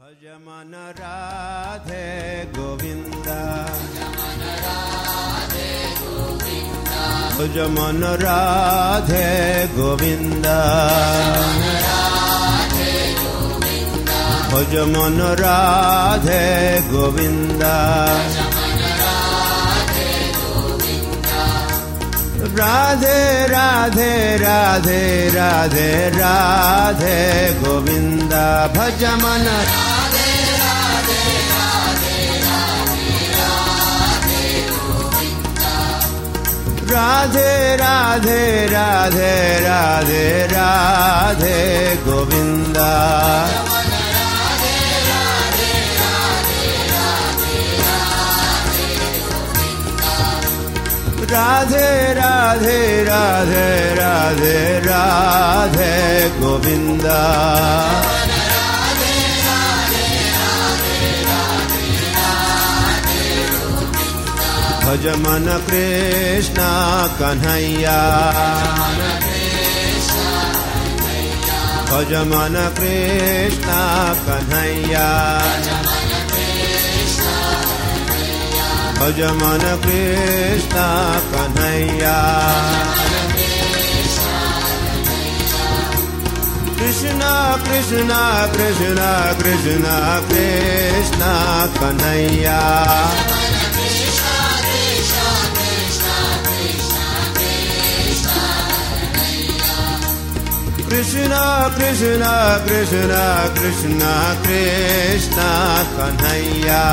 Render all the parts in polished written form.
भज मन राधे गोविंदा, भज मन राधे गोविंदा, भज मन राधे गोविंदा, राधे राधे राधे राधे राधे गोविंदा, भज मन राधे राधे राधे राधे गोविंदा, राधे राधे राधे राधे राधे गोविंदा, राधे राधे राधे राधे राधे गोविंदा, भज मन कृष्ण कन्हैया, भज मन कृष्ण कन्हैया, भज मन कृष्ण कन्हैया, कृष्ण कृष्ण कृष्ण कृष्ण कृष्ण कन्हैया, कृष्ण कृष्ण कृष्ण कृष्ण कृष्ण कन्हैया,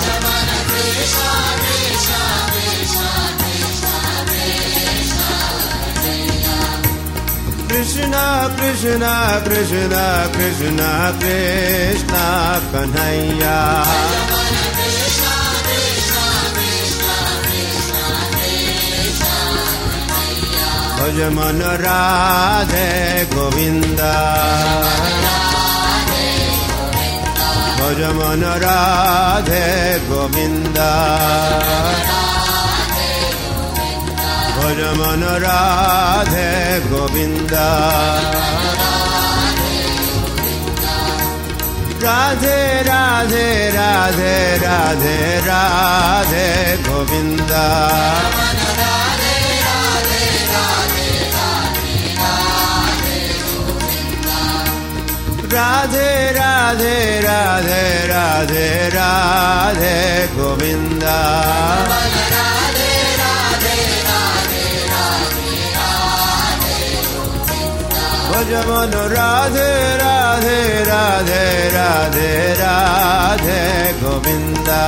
कृष्ण कृष्ण कृष्ण कृष्ण कृष्ण कन्हैया, भज मन राधे गोविंदा, भज मन राधे गोविंदा, भज मन राधे गोविंदा, राधे राधे राधे राधे राधे गोविंदा, राधे राधे राधे राधे राधे गोविंदा, भज मन राधे राधे राधे राधे राधे गोविंदा,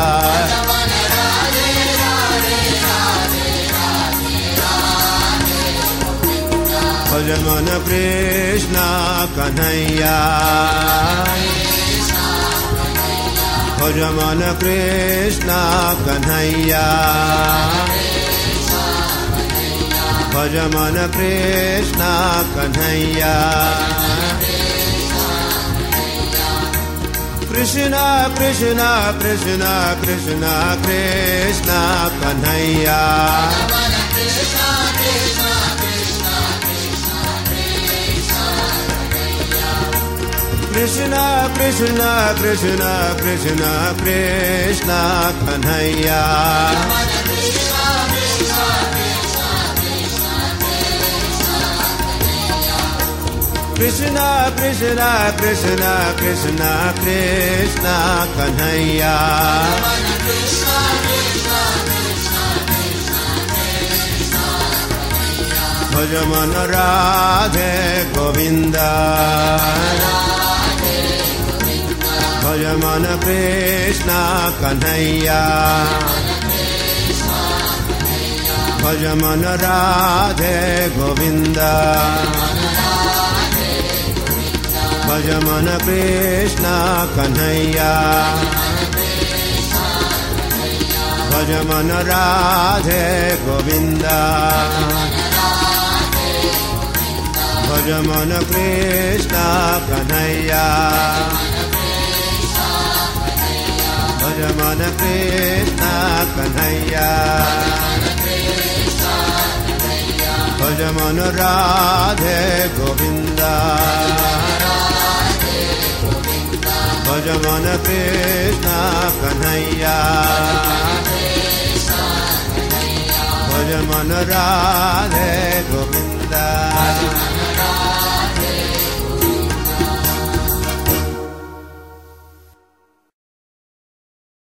भज मन कृष्ण कन्हैया, भज मन कृष्ण कन्हैया, भज मन कृष्ण कन्हैया, कृष्ण कृष्ण कृष्ण कृष्ण कृष्ण कन्हैया, कृष्ण कृष्ण कृष्ण कृष्ण कृष्ण कन्हैया, कृष्ण कृष्ण कृष्ण कृष्ण कृष्ण कन्हैया, भज मन राधे गोविंदा, भज मन कृष्ण कन्हैया, भज मन राधे गोविंदा, भज मन कृष्ण कन्हैया, भज मन राधे गोविंदा, भज मन कृष्ण कन्हैया, भज मन कृष्ण कन्हैया, भज मन राधे गोविंदा, भज मन कृष्ण कन्हैया भज मन राधे